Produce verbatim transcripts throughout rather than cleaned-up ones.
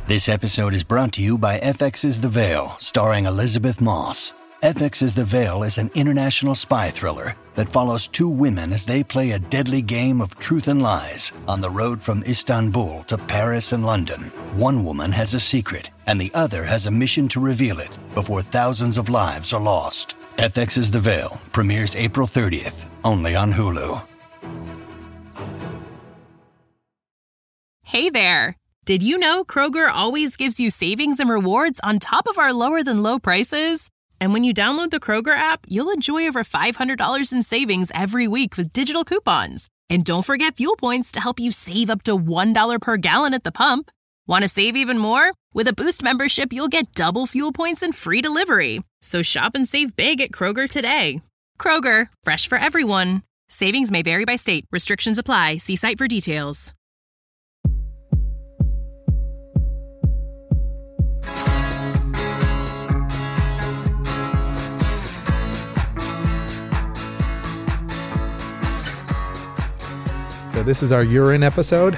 This episode is brought to you by F X's The Veil, starring Elizabeth Moss. F X's The Veil is an international spy thriller that follows two women as they play a deadly game of truth and lies on the road from Istanbul to Paris and London. One woman has a secret, and the other has a mission to reveal it before thousands of lives are lost. F X's The Veil premieres April thirtieth, only on Hulu. Hey there! Did you know Kroger always gives you savings and rewards on top of our lower-than-low prices? And when you download the Kroger app, you'll enjoy over five hundred dollars in savings every week with digital coupons. And don't forget fuel points to help you save up to one dollar per gallon at the pump. Want to save even more? With a Boost membership, you'll get double fuel points and free delivery. So shop and save big at Kroger today. Kroger, fresh for everyone. Savings may vary by state. Restrictions apply. See site for details. So this is our urine episode.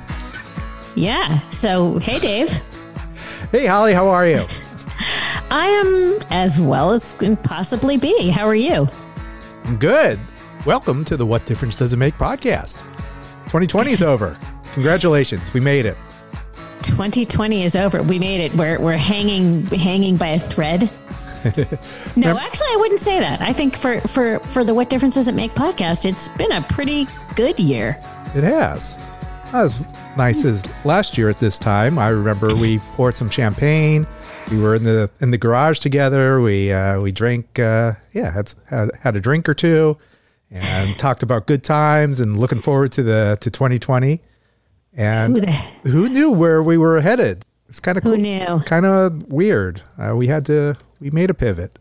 Yeah. So, hey, Dave. Hey, Holly. How are you? I am as well as can possibly be. How are you? I'm good. Welcome to the What Difference Does It Make podcast. twenty twenty is over. Congratulations. We made it. twenty twenty is over. We made it. We're, we're hanging hanging by a thread. No, actually, I wouldn't say that. I think for, for, for the What Difference Does It Make podcast, it's been a pretty good year. It has. Not as nice as last year at this time. I remember we poured some champagne. We were in the in the garage together. We uh, we drank, uh, yeah, had, had had a drink or two, and talked about good times and looking forward to the to twenty twenty. And Who the- who knew where we were headed? It's kind of Who cool, knew? kind of weird. Uh, we had to. We made a pivot.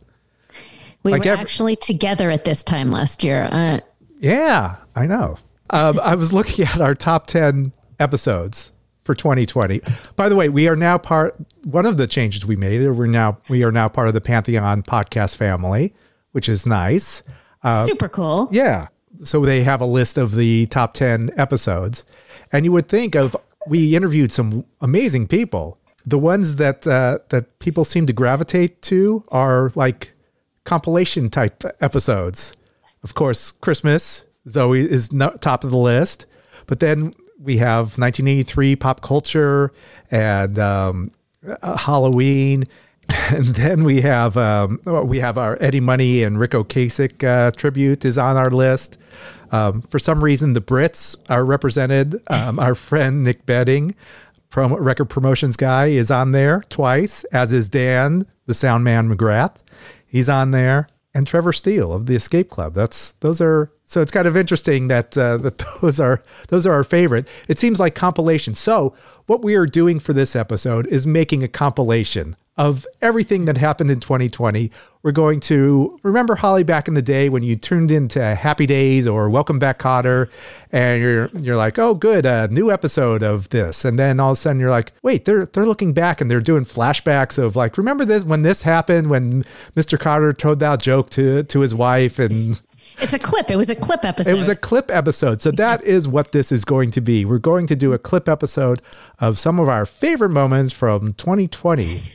We Like were ev- actually together at this time last year. Uh, Yeah, I know. Um, I was looking at our top ten episodes for twenty twenty. By the way, we are now part. One of the changes we made. We're now we are now part of the Pantheon podcast family, which is nice. Uh, super cool. yeah. So they have a list of the top ten episodes, and you would think of we interviewed some amazing people. The ones that uh, that people seem to gravitate to are like compilation type episodes. Of course, Christmas is always is no, top of the list, but then we have nineteen eighty-three pop culture and um, uh, Halloween, and then we have um, we have our Eddie Money and Rick Ocasek uh, tribute is on our list. Um, for some reason, the Brits are represented. Um, our friend Nick Bedding, promo, record promotions guy, is on there twice, as is Dan, the sound man McGrath. He's on there. And Trevor Steele of the Escape Club. That's those are so it's kind of interesting that uh, that those are those are our favorite. It seems like compilation. So what we are doing for this episode is making a compilation of everything that happened in twenty twenty. We're going to remember, Holly, back in the day when you tuned into Happy Days or Welcome Back, Kotter, and you're you're like, oh, good, a new episode of this, and then all of a sudden you're like, wait, they're they're looking back and they're doing flashbacks of like, remember this when this happened when Mister Kotter told that joke to to his wife, and It's a clip. It was a clip episode. it was a clip episode. So that is what this is going to be. We're going to do a clip episode of some of our favorite moments from twenty twenty.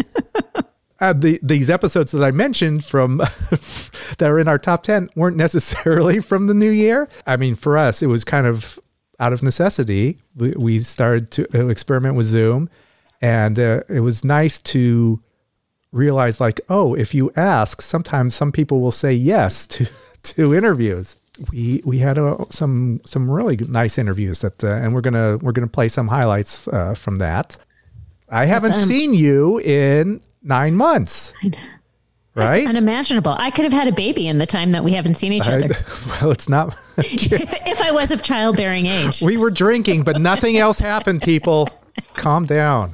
Uh, the, these episodes that I mentioned from that are in our top ten weren't necessarily from the new year. I mean, for us, it was kind of out of necessity. We, we started to experiment with Zoom, and uh, it was nice to realize, like, oh, if you ask, sometimes some people will say yes to to interviews. We we had a, some some really nice interviews that, uh, and we're gonna we're gonna play some highlights uh, from that. I haven't Awesome. seen you in nine months. I know. Right? That's unimaginable. I could have had a baby in the time that we haven't seen each I- other. well, it's not. If I was of childbearing age. We were drinking, but nothing else happened, people. Calm down.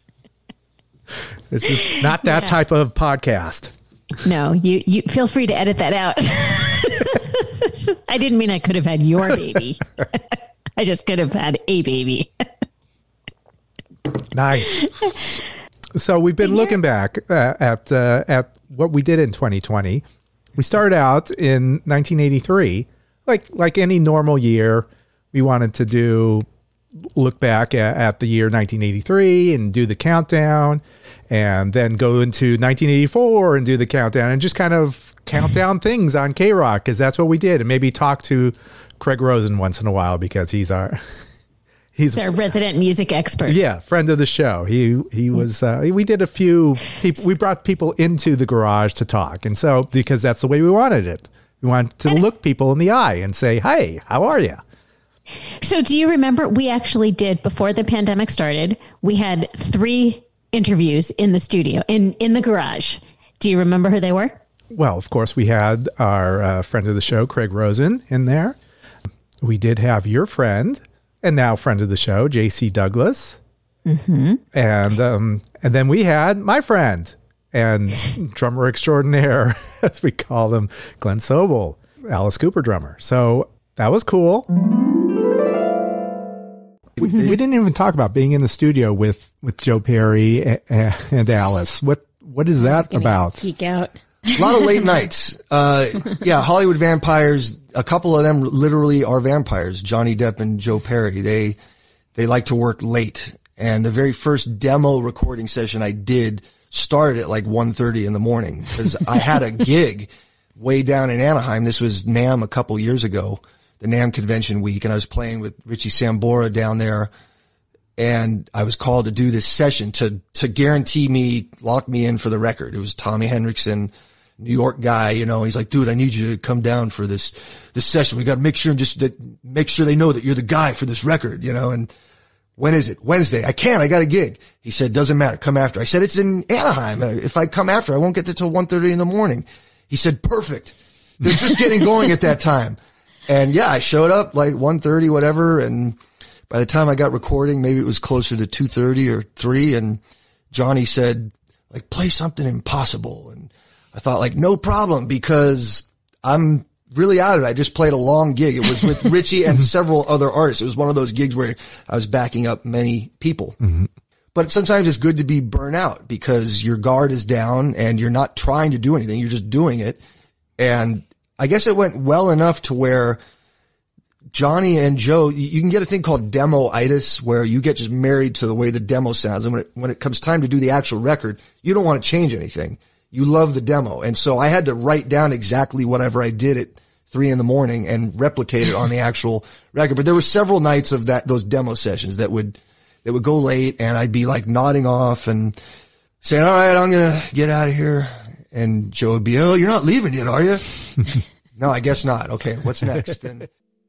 This is not that Yeah. type of podcast. No, you, you feel free to edit that out. I didn't mean I could have had your baby. I just could have had a baby. Nice. So we've been looking back uh, at uh, at what we did in twenty twenty. We started out in nineteen eighty-three, like like any normal year. We wanted to do, look back at, at the year nineteen eighty-three and do the countdown, and then go into nineteen eighty-four and do the countdown, and just kind of count down things on K-Rock, because that's what we did. And maybe talk to Craig Rosen once in a while, because he's our he's our resident music expert. Yeah, friend of the show. He he was. Uh, we did a few. He, we brought people into the garage to talk, and so because that's the way we wanted it. We wanted to look people in the eye and say, "Hey, how are you?" So, do you remember we actually did before the pandemic started? We had three interviews in the studio in in the garage. Do you remember who they were? Well, of course, we had our uh, friend of the show, Craig Rosen, in there. We did have your friend, and now friend of the show, J C Douglas. Mm-hmm. And um, and then we had my friend and drummer extraordinaire, as we call him, Glenn Sobel, Alice Cooper drummer. So that was cool. We, we didn't even talk about being in the studio with, with Joe Perry and, and Alice. What what is that about? Geek out. A lot of late nights. Uh, yeah, Hollywood Vampires. A couple of them literally are vampires. Johnny Depp and Joe Perry. They they like to work late. And the very first demo recording session I did started at like one thirty in the morning, because I had a gig way down in Anaheim. This was NAMM a couple years ago, the NAMM convention week, and I was playing with Richie Sambora down there. And I was called to do this session to, to guarantee me, lock me in for the record. It was Tommy Hendrickson, New York guy, you know, he's like, dude, I need you to come down for this, this session. We got to make sure and just that, make sure they know that you're the guy for this record, you know, and when is it? Wednesday. I can't, I got a gig. He said, doesn't matter. Come after. I said, it's in Anaheim. If I come after, I won't get there till one thirty in the morning. He said, perfect. They're just getting going at that time. And yeah, I showed up like one thirty, whatever. And by the time I got recording, maybe it was closer to two thirty or three. And Johnny said, like, play something impossible. And I thought, like, no problem, because I'm really out of it. I just played a long gig. It was with Richie and several other artists. It was one of those gigs where I was backing up many people. Mm-hmm. But sometimes it's good to be burnt out, because your guard is down and you're not trying to do anything. You're just doing it. And I guess it went well enough to where Johnny and Joe, you can get a thing called demo-itis, where you get just married to the way the demo sounds. And when it, when it comes time to do the actual record, you don't want to change anything. You love the demo. And so I had to write down exactly whatever I did at three in the morning and replicate it on the actual record. But there were several nights of that, those demo sessions that would, that would go late, and I'd be like nodding off and saying, all right, I'm going to get out of here. And Joe would be, oh, you're not leaving yet, are you? No, I guess not. Okay. What's next? And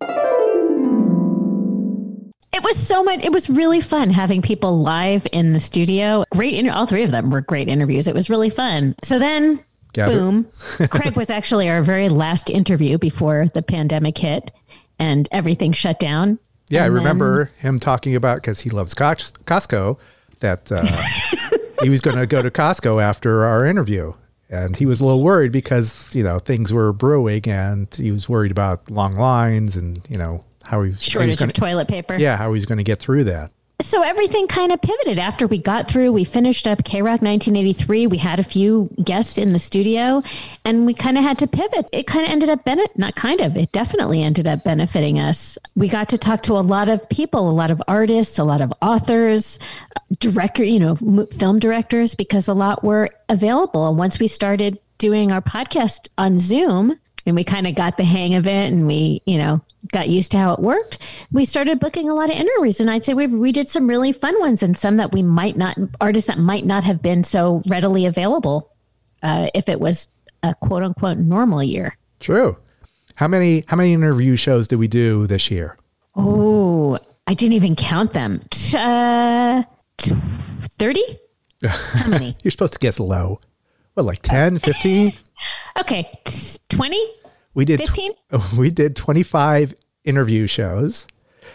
it was so much. It was really fun having people live in the studio. Great. Inter- all three of them were great interviews. It was really fun. So then, Gather. boom, Craig was actually our very last interview before the pandemic hit and everything shut down. Yeah, and I remember then, him talking about, because he loves Costco, that uh, he was going to go to Costco after our interview. And he was a little worried because, you know, things were brewing, and he was worried about long lines and, you know, how he, shortage how he was gonna, of toilet paper. Yeah, how he's going to get through that. So everything kind of pivoted after we got through. We finished up K-Rock nineteen eighty-three. We had a few guests in the studio, and we kind of had to pivot. It kind of ended up benefit, not kind of, it definitely ended up benefiting us. We got to talk to a lot of people, a lot of artists, a lot of authors, director, you know, film directors, because a lot were available. And once we started doing our podcast on Zoom, and we kind of got the hang of it, and we, you know, got used to how it worked, we started booking a lot of interviews. And I'd say we we did some really fun ones, and some that we might not, artists that might not have been so readily available uh, if it was a quote unquote normal year. True. How many, how many interview shows did we do this year? Oh, I didn't even count them. Uh, thirty? How many? You're supposed to guess low. What, like ten, fifteen? Okay. twenty? We did fifteen? Tw- we did twenty-five interview shows.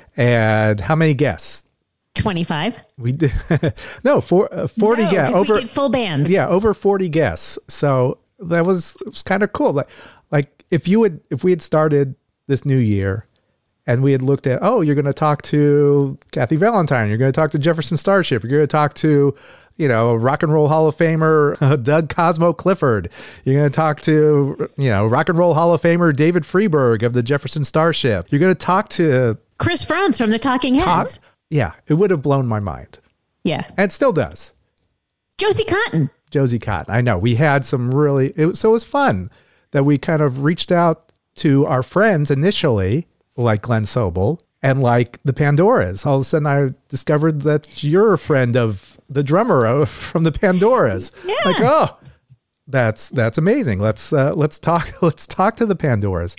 And how many guests? twenty-five. We did no, for, uh, forty no, guests. Over we did full bands. Yeah, over forty guests. So that was, it was kind of cool. Like, like if you would, if we had started this new year and we had looked at, oh, you're going to talk to Kathy Valentine, you're going to talk to Jefferson Starship, you're going to talk to, you know, Rock and Roll Hall of Famer uh, Doug Cosmo Clifford. You're going to talk to, you know, Rock and Roll Hall of Famer David Freeberg of the Jefferson Starship. You're going to talk to Chris Franz from the Talking Heads. Talk, yeah, it would have blown my mind. Yeah. And it still does. Josie Cotton. Josie Cotton. I know. We had some really, it, so it was fun that we kind of reached out to our friends initially, like Glenn Sobel and like the Pandoras. All of a sudden I discovered that you're a friend of the drummer of, from the Pandoras. Yeah. Like, oh, that's, that's amazing. Let's, uh, let's talk, let's talk to the Pandoras.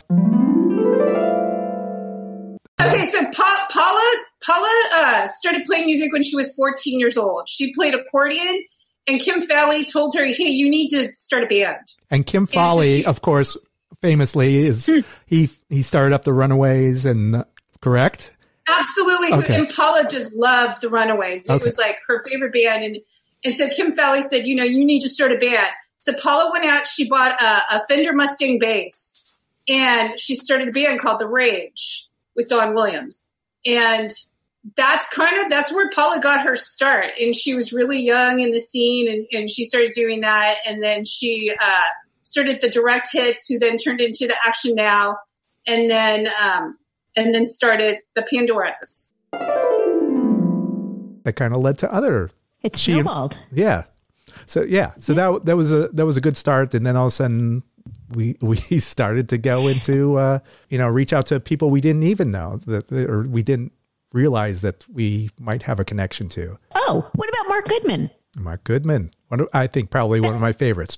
Okay, so pa- Paula Paula uh, started playing music when she was fourteen years old. She played accordion, and Kim Fowley told her, "Hey, you need to start a band." And Kim Fowley, and so she, of course, famously is he he started up the Runaways, and uh, correct? Absolutely. Okay. And Paula just loved the Runaways. It okay. was like her favorite band, and and so Kim Fowley said, "You know, you need to start a band." So Paula went out. She bought a, a Fender Mustang bass, and she started a band called The Rage with Don Williams. And that's kind of, that's where Paula got her start. And she was really young in the scene, and, and she started doing that. And then she uh, started the Direct Hits, who then turned into the Action Now, and then, um, and then started the Pandoras. That kind of led to other. It's snowballed. Yeah. So, yeah. So yeah. that, that was a, that was a good start. And then all of a sudden, we we started to go into, uh, you know, reach out to people we didn't even know that, or we didn't realize that we might have a connection to. Oh, what about Mark Goodman? Mark Goodman. One of, I think probably one of my favorites.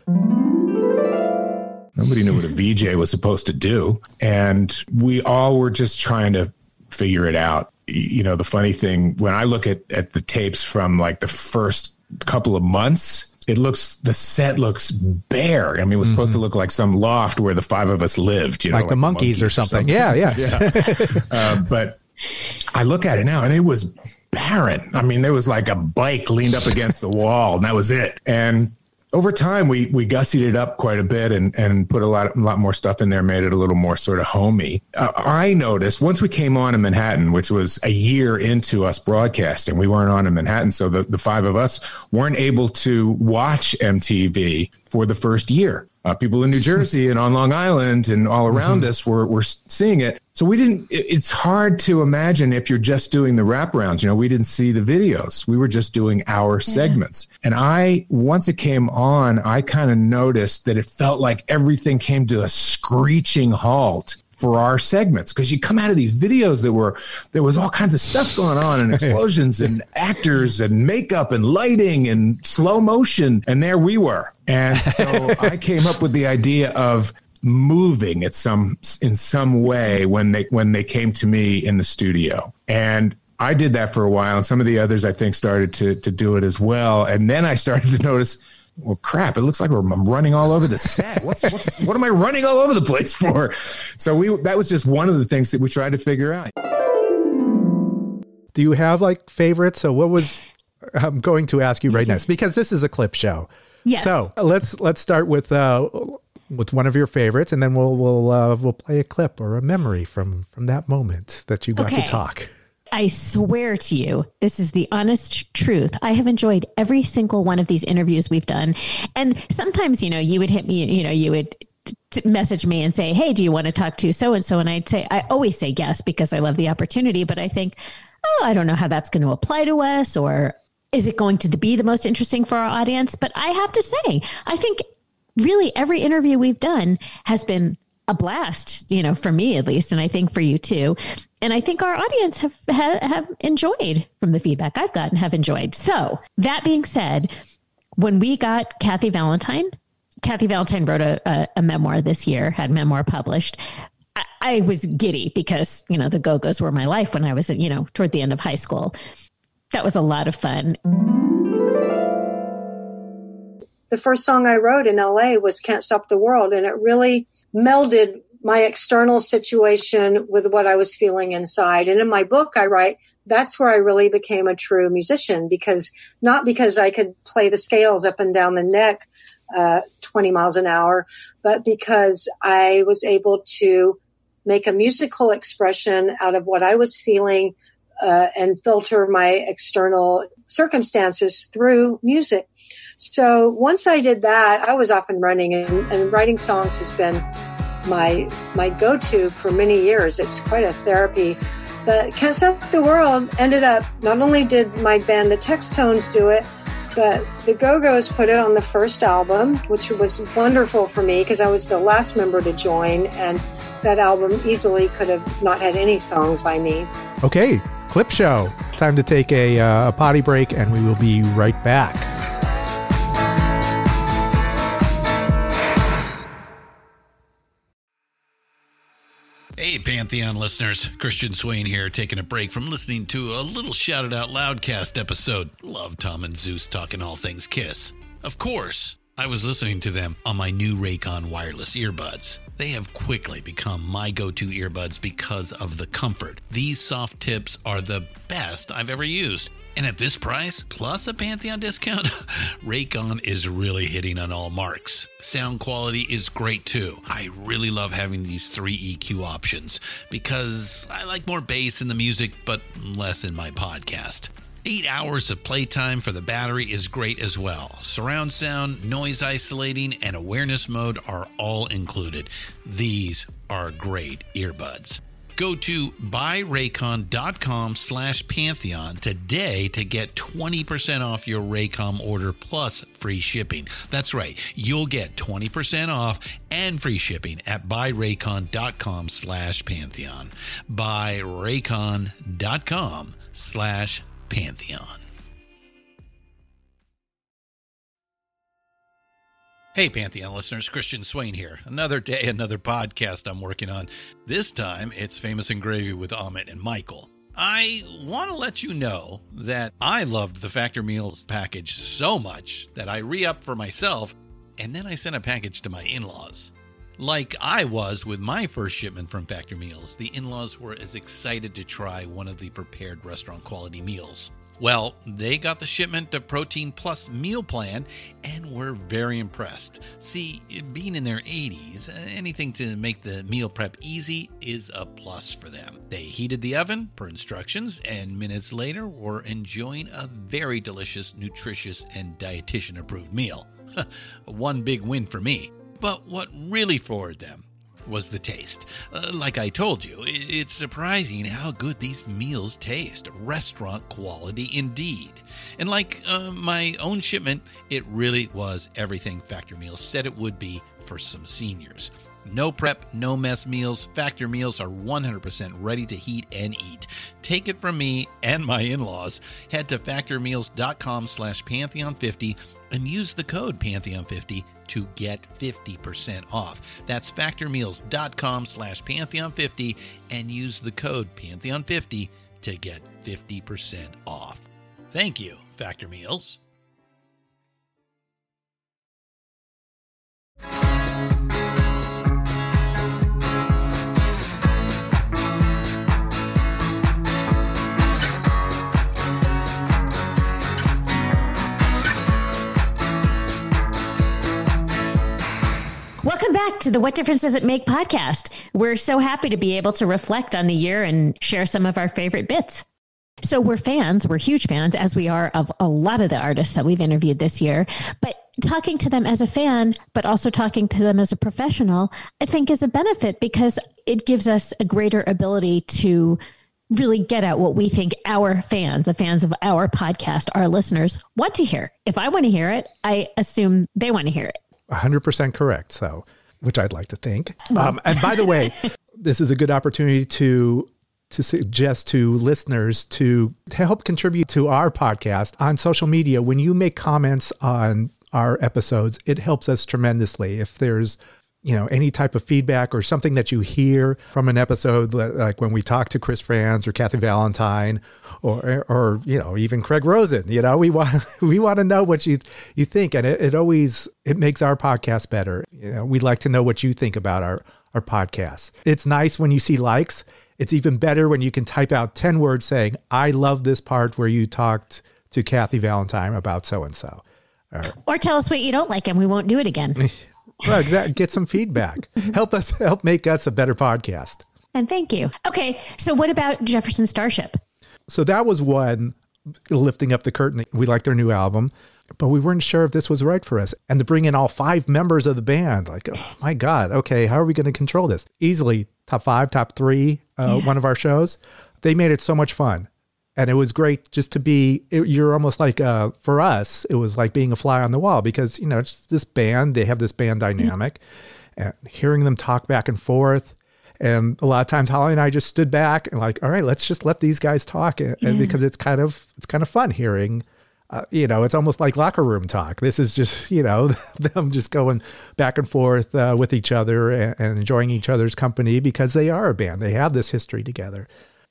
Nobody knew what a V J was supposed to do. And we all were just trying to figure it out. You know, the funny thing, when I look at, at the tapes from like the first couple of months, it looks, the set looks bare. I mean, it was mm-hmm. supposed to look like some loft where the five of us lived, you know, like, like the monkeys, monkeys or, something. or something. Yeah, yeah. yeah. uh, but I look at it now and it was barren. I mean, there was like a bike leaned up against the wall and that was it. And over time, we we gussied it up quite a bit and, and put a lot, a lot more stuff in there, made it a little more sort of homey. Uh, I noticed once we came on in Manhattan, which was a year into us broadcasting, we weren't on in Manhattan. So the, the five of us weren't able to watch M T V for the first year. Uh, people in New Jersey and on Long Island and all around mm-hmm. us were, were seeing it. So we didn't, it, it's hard to imagine if you're just doing the wraparounds. You know, we didn't see the videos. We were just doing our yeah. segments. And I, once it came on, I kind of noticed that it felt like everything came to a screeching halt for our segments. Cause you come out of these videos that were, there was all kinds of stuff going on and explosions and actors and makeup and lighting and slow motion. And there we were. And so I came up with the idea of moving at some, in some way when they, when they came to me in the studio. And I did that for a while. And some of the others I think started to, to do it as well. And then I started to notice, well, crap, it looks like I'm running all over the set. What's, what's, what am I running all over the place for? So we, that was just one of the things that we tried to figure out. Do you have like favorites? So what was, I'm going to ask you right next because this is a clip show. Yes. So let's, let's start with, uh, with one of your favorites, and then we'll, we'll, uh, we'll play a clip or a memory from, from that moment that you got okay. to talk. I swear to you, this is the honest truth. I have enjoyed every single one of these interviews we've done. And sometimes, you know, you would hit me, you know, you would t- message me and say, hey, do you want to talk to so-and-so? And I'd say, I always say yes, because I love the opportunity, but I think, oh, I don't know how that's going to apply to us, or is it going to be the most interesting for our audience? But I have to say, I think really every interview we've done has been a blast, you know, for me at least. And I think for you too. And I think our audience have, have, have enjoyed from the feedback I've gotten, have enjoyed. So that being said, when we got Kathy Valentine, Kathy Valentine wrote a, a, a memoir this year, had a memoir published. I, I was giddy because, you know, the Go-Go's were my life when I was, you know, toward the end of high school. That was a lot of fun. The first song I wrote in L A was Can't Stop the World. And it really melded my external situation with what I was feeling inside. And in my book, I write, that's where I really became a true musician, because not because I could play the scales up and down the neck, uh, twenty miles an hour, but because I was able to make a musical expression out of what I was feeling, uh, and filter my external circumstances through music. So once I did that, I was off and running, and, and writing songs has been my my go-to for many years. It's quite a therapy But Can't Stop the World ended up, not only did my band, the Textones, do it, but the Go-Go's put it on the first album, which was wonderful for me because I was the last member to join, and that album easily could have not had any songs by me. Okay, clip show. Time to take a, uh, a potty break, and we will be right back. Hey, Pantheon listeners. Christian Swain here, taking a break from listening to a little Shout It Out Loudcast episode. Love Tom and Zeus talking all things Kiss. Of course, I was listening to them on my new Raycon wireless earbuds. They have quickly become my go-to earbuds because of the comfort. These soft tips are the best I've ever used. And at this price, plus a Pantheon discount, Raycon is really hitting on all marks. Sound quality is great too. I really love having these three E Q options because I like more bass in the music, but less in my podcast. Eight hours of playtime for the battery is great as well. Surround sound, noise isolating, and awareness mode are all included. These are great earbuds. Go to buyraycon.com slash Pantheon today to get twenty percent off your Raycom order plus free shipping. That's right. You'll get twenty percent off and free shipping at buyraycon.com slash Pantheon. buyraycon.com slash Pantheon. Hey, Pantheon listeners, Christian Swain here. Another day, another podcast I'm working on. This time, it's Famous and Gravy with Amit and Michael. I want to let you know that I loved the Factor Meals package so much that I re-upped for myself, and then I sent a package to my in-laws. Like I was with my first shipment from Factor Meals, the in-laws were as excited to try one of the prepared restaurant quality meals. Well, they got the shipment of Protein Plus meal plan and were very impressed. See, being in their eighties, anything to make the meal prep easy is a plus for them. They heated the oven per instructions and minutes later were enjoying a very delicious, nutritious, and dietitian-approved meal. One big win for me. But what really floored them was the taste. Uh, like I told you, it's surprising how good these meals taste. Restaurant quality indeed. And like uh, my own shipment, it really was everything Factor Meals said it would be for some seniors. No prep, no mess meals. Factor Meals are one hundred percent ready to heat and eat. Take it from me and my in-laws. Head to factormeals.com slash Pantheon fifty and use the code Pantheon fifty to get fifty percent off. That's factormeals.com slash Pantheon fifty and use the code Pantheon fifty to get fifty percent off. Thank you, Factor Meals. Welcome back to the What Difference Does It Make podcast. We're so happy to be able to reflect on the year and share some of our favorite bits. So we're fans, we're huge fans, as we are of a lot of the artists that we've interviewed this year. But talking to them as a fan, but also talking to them as a professional, I think is a benefit because it gives us a greater ability to really get at what we think our fans, the fans of our podcast, our listeners, want to hear. If I want to hear it, I assume they want to hear it. one hundred percent correct. So, which I'd like to think. Um, and by the way, this is a good opportunity to to suggest to listeners to, to help contribute to our podcast on social media. When you make comments on our episodes, it helps us tremendously. If there's, you know, any type of feedback or something that you hear from an episode, like when we talk to Chris Franz or Kathy Valentine or, or, you know, even Craig Rosen, you know, we want, we want to know what you, you think. And it, it always, it makes our podcast better. You know, we'd like to know what you think about our, our podcast. It's nice when you see likes. It's even better when you can type out ten words saying, I love this part where you talked to Kathy Valentine about so-and-so. Or, or tell us what you don't like and we won't do it again. Well, exactly. Get some feedback. Help us, help make us a better podcast. And thank you. Okay. So what about Jefferson Starship? So that was one, lifting up the curtain. We liked their new album, but we weren't sure if this was right for us. And to bring in all five members of the band, like, oh my God, okay, how are we going to control this? Easily top five, top three, uh, yeah. one of our shows. they made it so much fun. And it was great just to be, it, you're almost like, uh, for us, it was like being a fly on the wall because, you know, it's this band, they have this band dynamic and hearing them talk back and forth. And a lot of times Holly and I just stood back and like, all right, let's just let these guys talk. And, yeah. and because it's kind of, it's kind of fun hearing, uh, you know, it's almost like locker room talk. This is just, you know, them just going back and forth uh, with each other and, and enjoying each other's company because they are a band. They have this history together.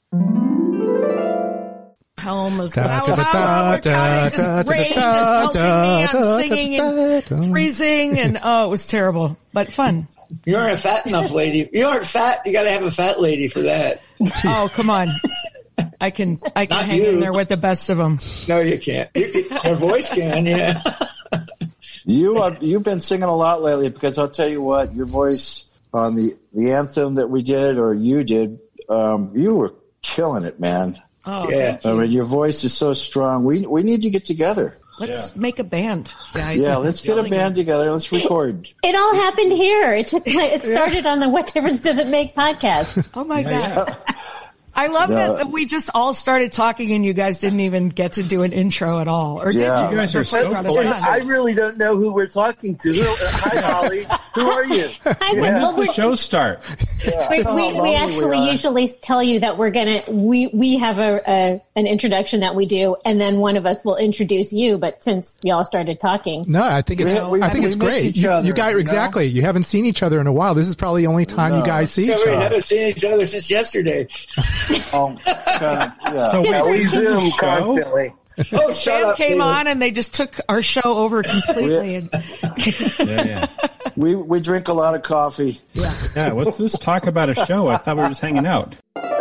Helm is just rain just pelting me. I'm singing and freezing, and oh, it was terrible, but fun. You aren't a fat enough lady. You aren't fat. You got to have a fat lady for that. Oh, come on. I can I can Not hang you. in there with the best of them. No, you can't. You can, your voice can, yeah. You are, you've been singing a lot lately because I'll tell you what, your voice on the, the anthem that we did or you did, um, you were killing it, man. Oh, yeah. thank you. I mean, your voice is so strong. We we need to get together. Let's yeah. make a band, guys. Yeah, let's get a band together. Let's record. It all happened here. It took. It started on the What Difference Does It Make podcast. Oh my god. I love no. that we just all started talking and you guys didn't even get to do an intro at all. Or yeah. did you? You guys are so cool. I really don't know who we're talking to. Hi, Holly. Who are you? Hi, When does the show start? Yeah. We, we, we actually we usually tell you that we're going to, we, we have a, a, an introduction that we do, and then one of us will introduce you. But since we all started talking. No, I think it's, we, I think it's great. You, other, you guys, you exactly. Know? You haven't seen each other in a while. This is probably the only time no. you guys see yeah, each other. We haven't seen each other since yesterday. um, kind of, yeah. So yeah, we Zoom constantly. Oh, Sam up, came David. on and they just took our show over completely. and yeah, yeah. We we drink a lot of coffee. Yeah. Yeah. What's this talk about a show? I thought we were just hanging out.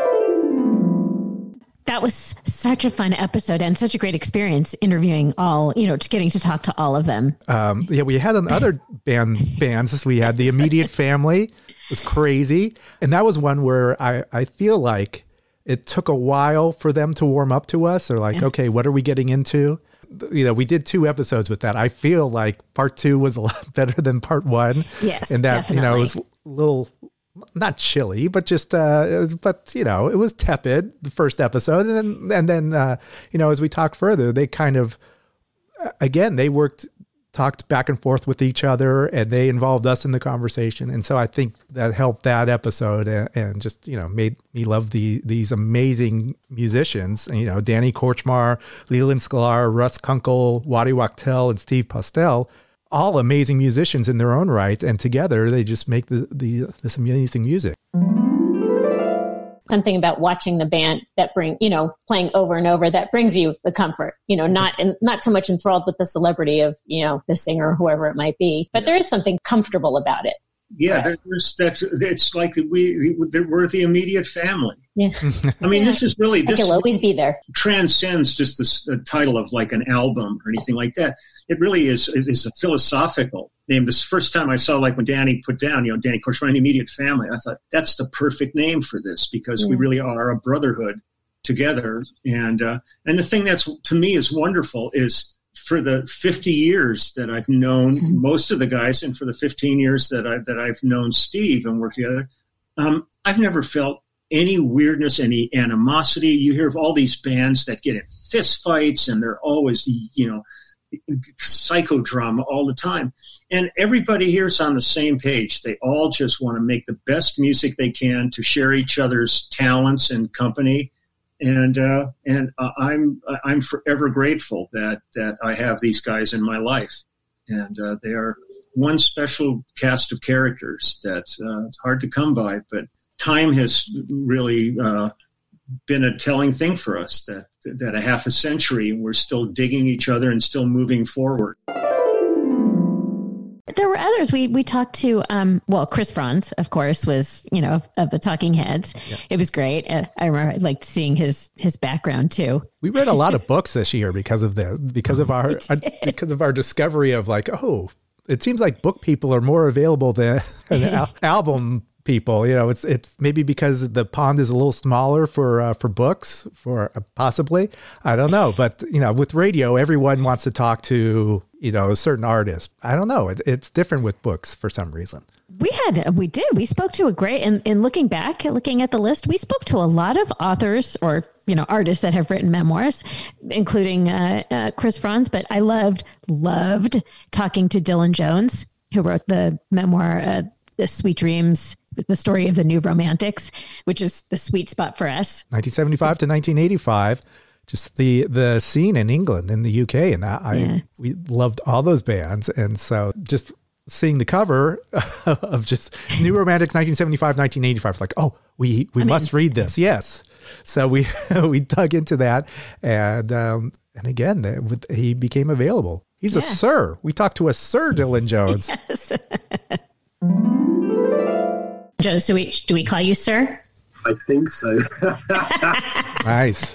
That was such a fun episode and such a great experience interviewing all, you know, just getting to talk to all of them. Um, yeah, we had other band bands. We had the Immediate Family. It was crazy. And that was one where I, I feel like it took a while for them to warm up to us. They're like, yeah. okay, what are we getting into? You know, we did two episodes with that. I feel like part two was a lot better than part one. Yes, and that, definitely. you know, it was a little, not chilly, but just, uh, but you know, it was tepid the first episode. And then, and then, uh, you know, as we talk further, they kind of, again, they worked, talked back and forth with each other and they involved us in the conversation. And so I think that helped that episode and, and just, you know, made me love the, these amazing musicians, you know, Danny Korchmar, Leland Sklar, Russ Kunkel, Waddy Wachtel, and Steve Postel, all amazing musicians in their own right. And together they just make the, the, this amazing music. Something about watching the band that bring, you know, playing over and over that brings you the comfort, you know, not and not so much enthralled with the celebrity of, you know, the singer or whoever it might be, but yeah. there is something comfortable about it. Yeah, there's that's it's like we we're the immediate family. Yeah, I mean, yeah. this is really this will always be there. Transcends just the, the title of like an album or anything like that. It really is is a philosophical name. This first time I saw, like when Danny put down, you know, Danny Korchmar, Immediate Family, I thought that's the perfect name for this because yeah. we really are a brotherhood together. And uh, and the thing that's to me is wonderful is for the fifty years that I've known mm-hmm. most of the guys, and for the fifteen years that I that I've known Steve and worked together, um, I've never felt any weirdness, any animosity. You hear of all these bands that get in fist fights, and they're always, you know, psychodrama all the time. And everybody here is on the same page. They all just want to make the best music they can to share each other's talents and company. And uh, and uh, I'm I'm forever grateful that that I have these guys in my life, and uh, they are one special cast of characters that uh, it's hard to come by. But time has really uh, been a telling thing for us. That that a half a century we're still digging each other and still moving forward. There were others. We we talked to, um, well, Chris Franz, of course, was, you know, of, of the Talking Heads. Yeah. It was great. And I remember I liked seeing his his background too. We read a lot of books this year because of the because of our because of our discovery of like, oh, it seems like book people are more available than, than al- album people. You know, it's it's maybe because the pond is a little smaller for uh, for books, for uh, possibly. I don't know, but you know, with radio, everyone wants to talk to, you know, a certain artist. I don't know. It, it's different with books for some reason. We had, we did, we spoke to a great, and in looking back, looking at the list, we spoke to a lot of authors or, you know, artists that have written memoirs, including uh, uh, Chris Franz. But I loved, loved talking to Dylan Jones, who wrote the memoir, uh, The Sweet Dreams, the story of the New Romantics, which is the sweet spot for us. nineteen seventy-five to nineteen eighty-five. Just the the scene in England and the U K, and I, Yeah. I we loved all those bands, and so just seeing the cover of just New Romantics nineteen seventy-five, nineteen eighty-five, it's like, oh, we we I mean- must read this, yes. So we we dug into that, and um, and again, that with- he became available. He's a Yeah. sir. We talked to a Sir Dylan Jones. Yes. Joe, do we do we call you sir? I think so. Nice.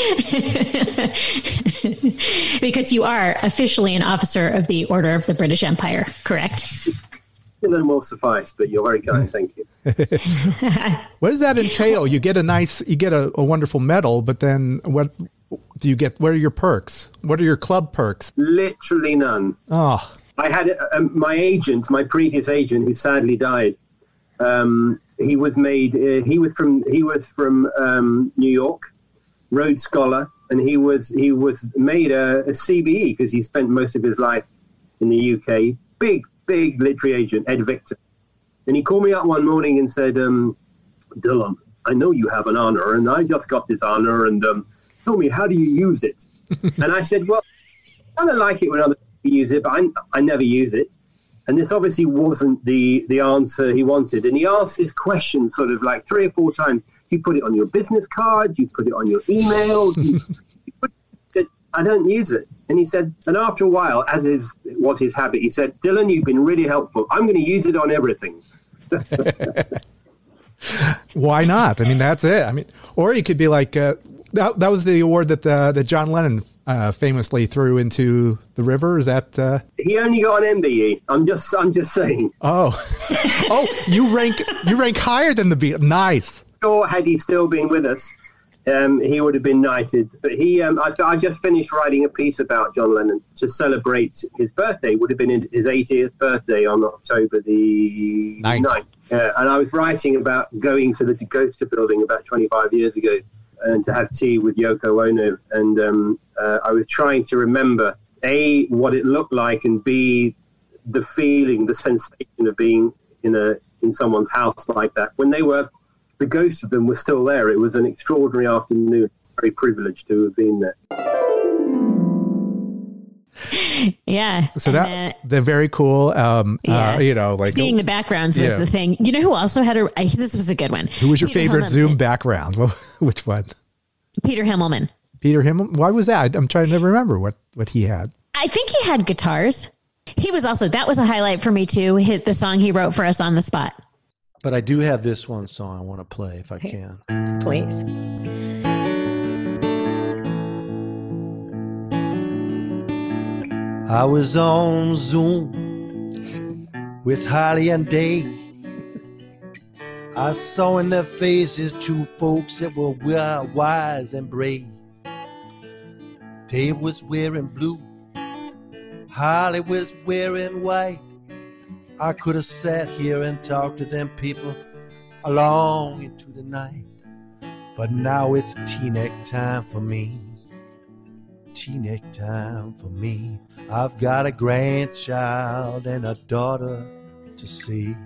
Because you are officially an officer of the Order of the British Empire, correct? Dylan will suffice, but you're very kind. Thank you. What does that entail? You get a nice, you get a, a wonderful medal, but then what do you get? What are your perks? What are your club perks? Literally none. Oh, I had um, my agent, my previous agent, who sadly died. Um, he was made. Uh, he was from. He was from um, New York, Rhodes Scholar, and he was he was made a, a C B E because he spent most of his life in the U K. Big, big literary agent, Ed Victor. And he called me up one morning and said, um, "Dylan, I know you have an honor, and I just got this honor, and um, tell me, how do you use it?" And I said, "Well, I kind of like it when other people use it, but I, I never use it." And this obviously wasn't the, the answer he wanted. And he asked this question sort of like three or four times. You put it on your business card, you put it on your email. you, you put it, I don't use it. And he said, and after a while, as is was his habit, he said, "Dylan, you've been really helpful. I'm going to use it on everything." why not? I mean, that's it. I mean, or you could be like, uh, that, that was the award that uh, that John Lennon uh, famously threw into the river. Is that? Uh... He only got an M B E. I'm just, I'm just saying. Oh, oh, you rank, you rank higher than the Beatles. Nice. Sure, had he still been with us, um, he would have been knighted. But he, um, I, I just finished writing a piece about John Lennon to celebrate his birthday. Would have been his eightieth birthday on October the ninth. Uh, and I was writing about going to the Ghoster building about twenty-five years ago and to have tea with Yoko Ono. And um, uh, I was trying to remember, A, what it looked like, and B, the feeling, the sensation of being in a in someone's house like that. When they were, the ghosts of them were still there. It was an extraordinary afternoon. Very privileged to have been there. Yeah. So that And, uh, they're very cool. Um, Yeah. uh, you know, like seeing the backgrounds was yeah. the thing. You know who also had a, I, this was a good one. Who was your Peter favorite Himmelman. Zoom background? Which one? Peter Himmelman. Peter Himmel. Why was that? I'm trying to remember what, what he had. I think he had guitars. He was also, that was a highlight for me too. Hit the song he wrote for us on the spot. But I do have this one song I want to play if I can. Please. I was on Zoom with Holly and Dave. I saw in their faces two folks that were wise and brave. Dave was wearing blue, Holly was wearing white. I could have sat here and talked to them people along into the night. But now it's tea-neck time for me. Tea-neck time for me. I've got a grandchild and a daughter to see.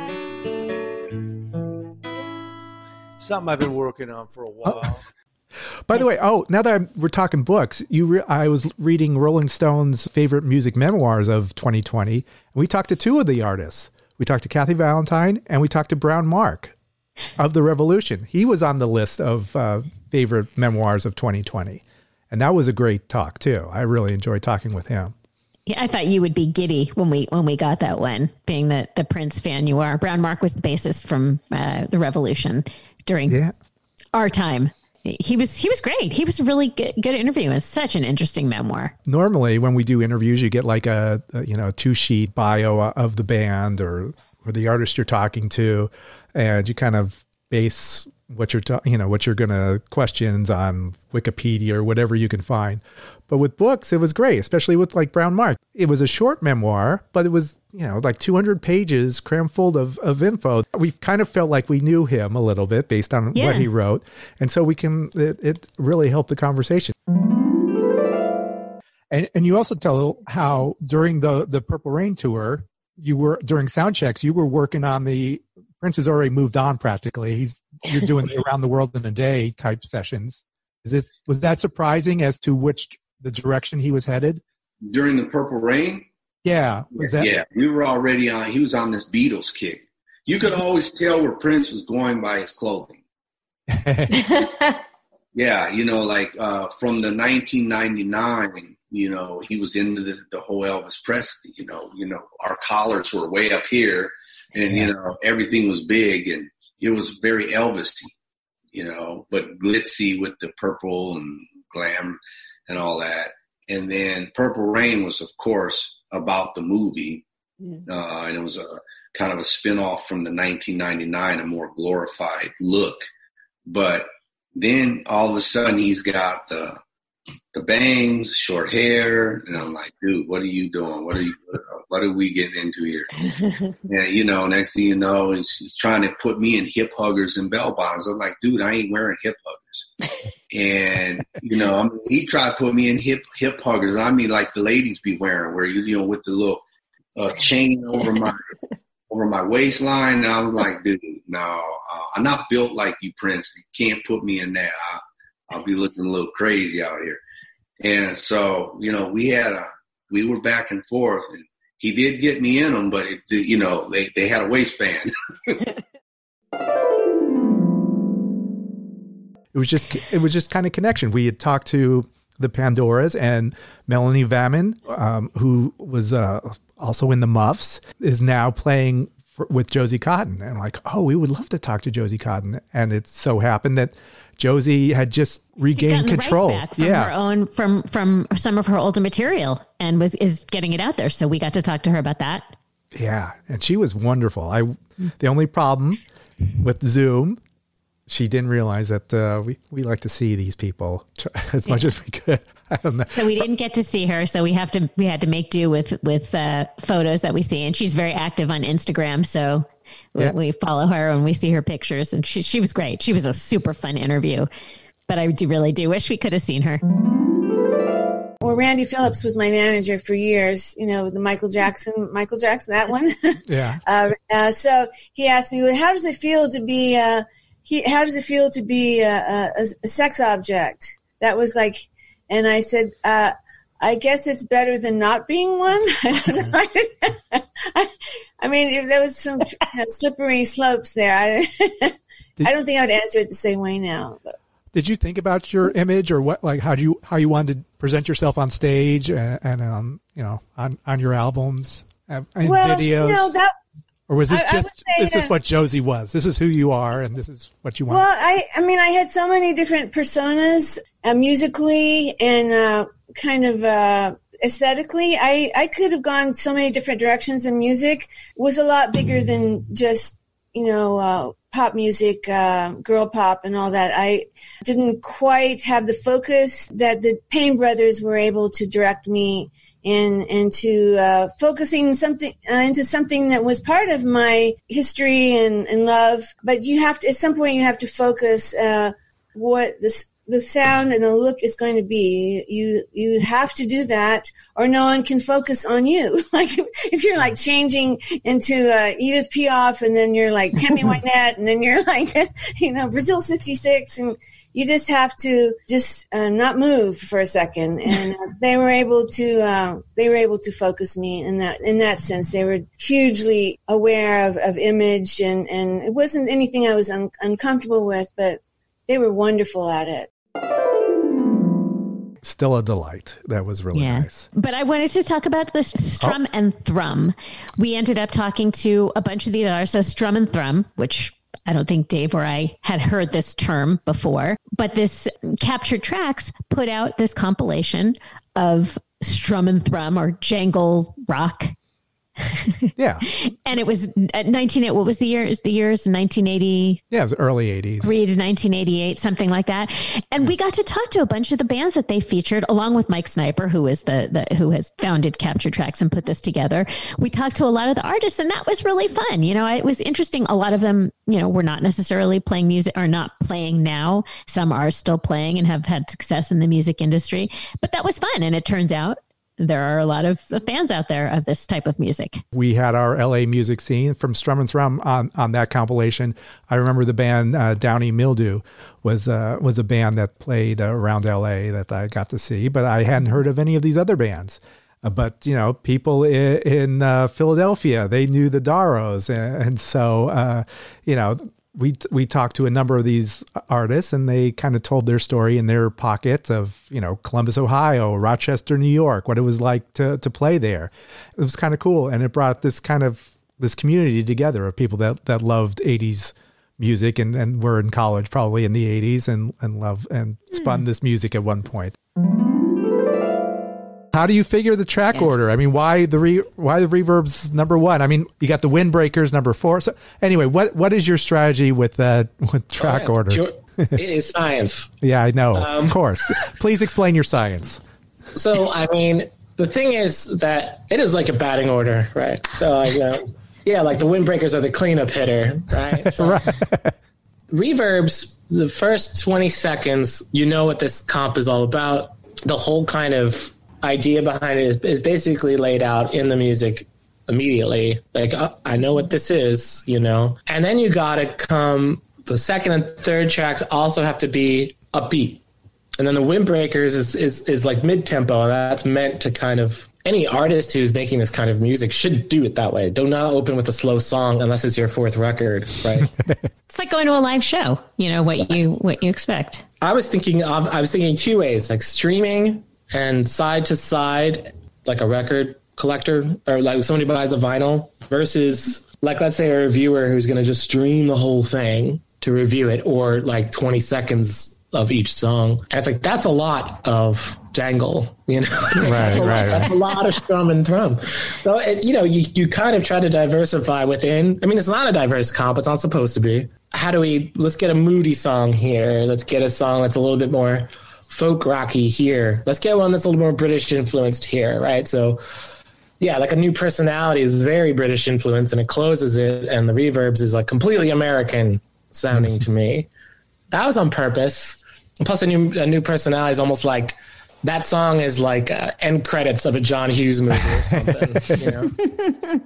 Something I've been working on for a while. Oh. By the way, oh, now that I'm, we're talking books, you, re- I was reading Rolling Stone's favorite music memoirs of twenty twenty, and we talked to two of the artists. We talked to Kathy Valentine, and we talked to Brown Mark of The Revolution. He was on the list of uh, favorite memoirs of twenty twenty, and that was a great talk too. I really enjoyed talking with him. Yeah, I thought you would be giddy when we when we got that one, being the, the Prince fan you are. Brown Mark was the bassist from uh, The Revolution during yeah. our time. He was he was great. He was a really good, good interview. It's such an interesting memoir. Normally, when we do interviews, you get like a, a you know two sheet bio of the band or or the artist you're talking to, and you kind of base what you're, ta- you know, what you're going to questions on Wikipedia or whatever you can find. But with books, it was great, especially with like Brown Mark. It was a short memoir, but it was, you know, like two hundred pages crammed full of, of info. We kind of felt like we knew him a little bit based on Yeah. what he wrote. And so we can, it, it really helped the conversation. And and you also tell how during the, the Purple Rain tour, you were, during sound checks, you were working on the, Prince has already moved on practically. He's, you're doing the around the world in a day type sessions. Is it, was that surprising as to which, the direction he was headed? During the Purple Rain? Yeah. Was that? Yeah, we were already on, he was on this Beatles kick. You could always tell where Prince was going by his clothing. Yeah, you know, like uh, from the nineteen ninety-nine, you know, he was into the, the whole Elvis Presley, you know, you know, our collars were way up here and, you know, everything was big and it was very Elvis-y, you know, but glitzy with the purple and glam and all that. And then Purple Rain was, of course, about the movie. Uh, and it was a kind of a spin-off from the nineteen ninety-nine, a more glorified look. But then all of a sudden he's got the the bangs, short hair, and I'm like, dude, what are you doing? What are you? What are we getting into here? Yeah, you know, next thing you know, he's, he's trying to put me in hip huggers and bell bottoms. I'm like, dude, I ain't wearing hip huggers. And you know, I mean, he tried to put me in hip hip huggers. I mean, like the ladies be wearing, where you you know with the little uh, chain over my over my waistline. And I was like, dude, no, uh, I'm not built like you, Prince. You can't put me in that. I, I'll be looking a little crazy out here. And so, you know, we had a, we were back and forth, and he did get me in them, but it, you know, they, they had a waistband. It was just, it was just kind of connection. We had talked to the Pandoras and Melanie Vamin, um, who was uh, also in the Muffs, is now playing for, with Josie Cotton. And like, oh, we would love to talk to Josie Cotton. And it so happened that Josie had just regained control. Back from yeah. her own, from, from some of her older material, and was, is getting it out there. So we got to talk to her about that. Yeah. And she was wonderful. I, the only problem with Zoom, she didn't realize that uh, we, we like to see these people as much yeah. as we could. I don't know. So we didn't get to see her. So we have to, we had to make do with, with uh, photos that we see. And she's very active on Instagram. So we, yeah. we follow her and we see her pictures, and she, she was great. She was a super fun interview, but I do really do wish we could have seen her. Well, Randy Phillips was my manager for years, you know, the Michael Jackson, Michael Jackson, that one. Yeah. uh, uh, so he asked me, well, how does it feel to be, uh, he, how does it feel to be a, a, a sex object? That was like, and I said, uh, I guess it's better than not being one. I, I mean, there was some you know, slippery slopes there. I, I don't think I would answer it the same way now. But. Did you think about your image, or what, like how do you, how you wanted to present yourself on stage and, and um, you know, on, on your albums and well, videos? You know, that, or was this I, just, I say, this uh, is what Josie was. This is who you are, and this is what you want. Well, I, I mean, I had so many different personas, uh, musically and, uh, kind of, uh, aesthetically. I, I could have gone so many different directions, and music was a lot bigger than just, you know, uh, pop music, uh, girl pop and all that. I didn't quite have the focus that the Payne brothers were able to direct me in, into, uh, focusing something, uh, into something that was part of my history and, and love. But you have to, at some point you have to focus, uh, what this, the sound and the look is going to be. You, you have to do that, or no one can focus on you. Like, if you're like changing into, uh, Edith Piaf, and then you're like Tammy Wynette, and then you're like, you know, Brazil sixty-six, and you just have to just, uh, not move for a second. And uh, they were able to, uh, they were able to focus me in that, in that sense. They were hugely aware of, of image, and, and it wasn't anything I was un- uncomfortable with, but they were wonderful at it. Still a delight. That was really yeah. nice. But I wanted to talk about the Strum oh. and Thrum. We ended up talking to a bunch of these artists. So Strum and Thrum, which I don't think Dave or I had heard this term before, but this Captured Tracks put out this compilation of Strum and Thrum, or jangle rock. Yeah. And it was at nineteen, what was the year? Is the years nineteen eighty? Yeah, it was early eighties. Three to nineteen eighty-eight, something like that. And we got to talk to a bunch of the bands that they featured, along with Mike Sniper, who is the, the who has founded Capture Tracks and put this together. We talked to a lot of the artists, and that was really fun. You know, it was interesting. A lot of them, you know, were not necessarily playing music or not playing now. Some are still playing and have had success in the music industry, but that was fun. And it turns out there are a lot of fans out there of this type of music. We had our L A music scene from Strum and Thrum on, on that compilation. I remember the band uh, Downy Mildew was uh, was a band that played uh, around L A that I got to see, but I hadn't heard of any of these other bands. Uh, but, you know, people in, in uh, Philadelphia, they knew the Daros. And, and so, uh, you know, we we talked to a number of these artists, and they kind of told their story in their pocket of, you know, Columbus, Ohio, Rochester, New York, what it was like to to play there. It was kind of cool, and it brought this kind of this community together of people that that loved eighties music and, and were in college probably in the eighties and and love and spun mm. this music at one point. How do you figure the track yeah. order? I mean, why the re, why the Reverb's number one? I mean, you got the Windbreakers number four. So anyway, what what is your strategy with uh, with track oh, yeah. order? Your, it is science. Yeah, I know. Um, of course. Please explain your science. So, I mean, the thing is that it is like a batting order, right? So, like, you know, yeah, like the Windbreakers are the cleanup hitter, right? So, right. Reverbs, the first twenty seconds, you know what this comp is all about. The whole kind of idea behind it is, is basically laid out in the music immediately. Like, oh, I know what this is, you know. And then you got to come, the second and third tracks also have to be upbeat. And then the Windbreakers is, is, is like mid-tempo, and that's meant to kind of, any artist who's making this kind of music should do it that way. Do not open with a slow song unless it's your fourth record, right? It's like going to a live show, you know, what you what you expect. I was thinking, of, I was thinking two ways, like streaming and side to side, like a record collector or like somebody buys the vinyl versus like, let's say a reviewer who's going to just stream the whole thing to review it, or like twenty seconds of each song. And it's like, that's a lot of jangle, you know, right, right, that's right. a lot of strum and drum. So, it, you know, you, you kind of try to diversify within, I mean, it's not a diverse comp. It's not supposed to be. How do we, let's get a moody song here. Let's get a song that's a little bit more folk rocky here. Let's get one that's a little more British influenced here, right? So yeah, like A New Personality is very British influenced, and it closes it, and the Reverbs is like completely American sounding to me. That was on purpose. And plus, a new a new personality is almost like that song is like uh, end credits of a John Hughes movie or something. You know?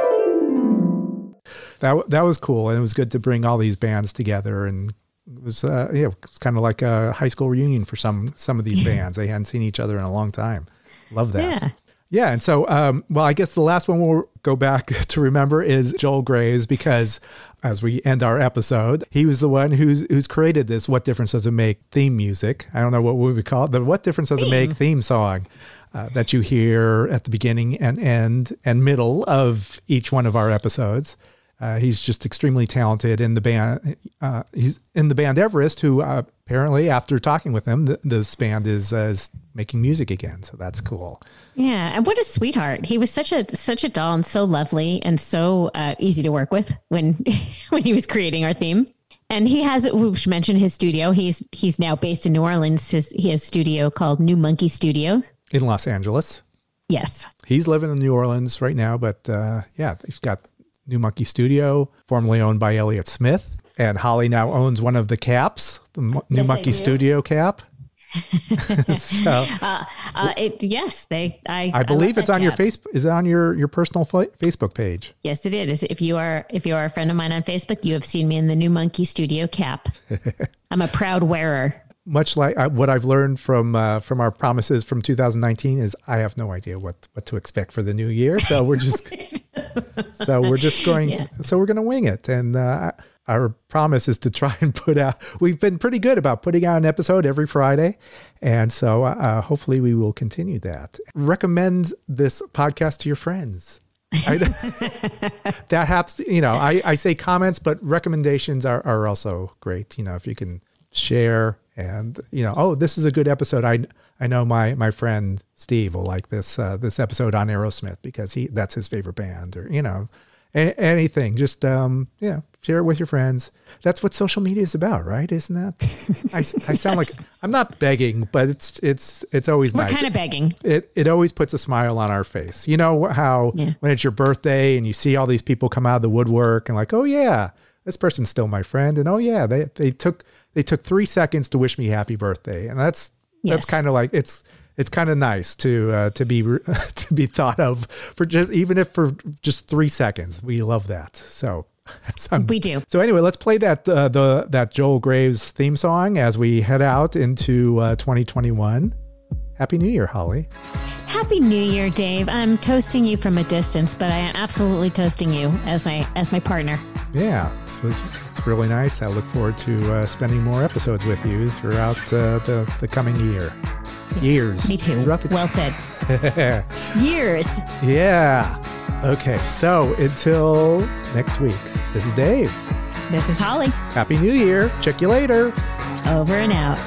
That that was cool, and it was good to bring all these bands together, and it was uh, yeah, it's kind of like a high school reunion for some some of these bands. They hadn't seen each other in a long time. Love that. Yeah. Yeah, and so, um, well, I guess the last one we'll go back to remember is Joel Graves, because as we end our episode, he was the one who's who's created this What Difference Does It Make theme music. I don't know what we would call it, the What Difference Does It Make theme song uh, that you hear at the beginning and end and middle of each one of our episodes. Uh, he's just extremely talented in the band. Uh, he's in the band Everest, who uh, apparently, after talking with him, the, this band is, uh, is making music again. So that's cool. Yeah, and what a sweetheart! He was such a such a doll and so lovely and so uh, easy to work with when when he was creating our theme. And he has, we should mention his studio. He's he's now based in New Orleans. His, he has a studio called New Monkey Studio in Los Angeles. Yes, he's living in New Orleans right now, but uh, yeah, he's got New Monkey Studio, formerly owned by Elliott Smith, and Holly now owns one of the caps, the New yes, Monkey Studio cap. so, uh, uh, it, yes, they. I, I believe I it's on cap. your face. Is it on your your personal fa- Facebook page? Yes, it is. If you are if you are a friend of mine on Facebook, you have seen me in the New Monkey Studio cap. I'm a proud wearer. Much like uh, what I've learned from uh, from our promises from two thousand nineteen is I have no idea what what to expect for the new year. So we're just so we're just going. Yeah. So we're going to wing it, and uh, our promise is to try and put out. We've been pretty good about putting out an episode every Friday, and so uh, hopefully we will continue that. Recommend this podcast to your friends. I, that happens. You know, I, I say comments, but recommendations are, are also great. You know, if you can share, and you know, oh, this is a good episode. I I know my my friend Steve will like this uh, this episode on Aerosmith because he that's his favorite band, or you know, a- anything. Just um, you know, share it with your friends. That's what social media is about, right? Isn't that? I, I sound like I'm not begging, but it's it's it's always We're nice. kind of begging. It it always puts a smile on our face. You know how Yeah. when it's your birthday and you see all these people come out of the woodwork and like, oh yeah, this person's still my friend, and oh yeah, they they took they took three seconds to wish me happy birthday, and that's that's Yes. kind of like it's it's kind of nice to uh, to be to be thought of for just even if for just three seconds. We love that. So. So We do. So anyway, let's play that uh, the that Joel Graves theme song as we head out into uh, twenty twenty-one. Happy New Year, Holly. Happy New Year, Dave. I'm toasting you from a distance, but I am absolutely toasting you as my as my partner. Yeah, so it's, it's really nice. I look forward to uh, spending more episodes with you throughout uh, the the coming year. Years. Me too. Throughout the Well said. Years. Yeah. Okay, so until next week, this is Dave. This is Holly. Happy New Year. Check you later. Over and out.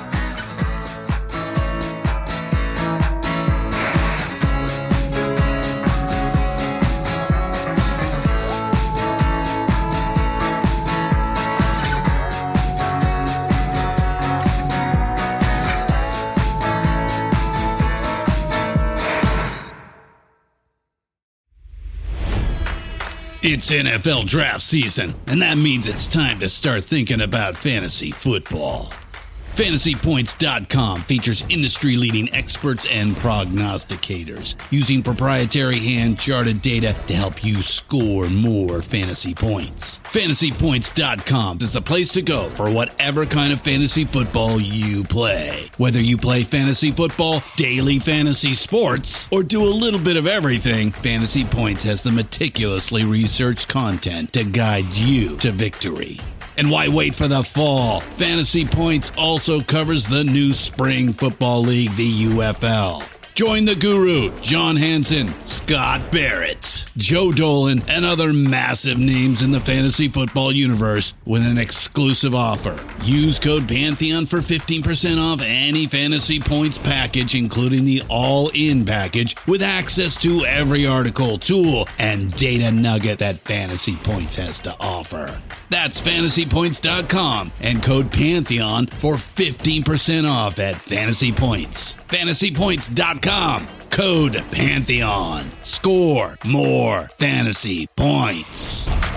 It's N F L draft season, and that means it's time to start thinking about fantasy football. Fantasy Points dot com features industry-leading experts and prognosticators using proprietary hand-charted data to help you score more fantasy points. Fantasy Points dot com is the place to go for whatever kind of fantasy football you play. Whether you play fantasy football, daily fantasy sports, or do a little bit of everything, Fantasy Points has the meticulously researched content to guide you to victory. And why wait for the fall? Fantasy Points also covers the new spring football league, the U F L. Join the guru, John Hansen, Scott Barrett, Joe Dolan, and other massive names in the fantasy football universe with an exclusive offer. Use code Pantheon for fifteen percent off any Fantasy Points package, including the all-in package, with access to every article, tool, and data nugget that Fantasy Points has to offer. That's Fantasy Points dot com and code Pantheon for fifteen percent off at Fantasy Points. Fantasy Points dot com, code Pantheon. Score more fantasy points.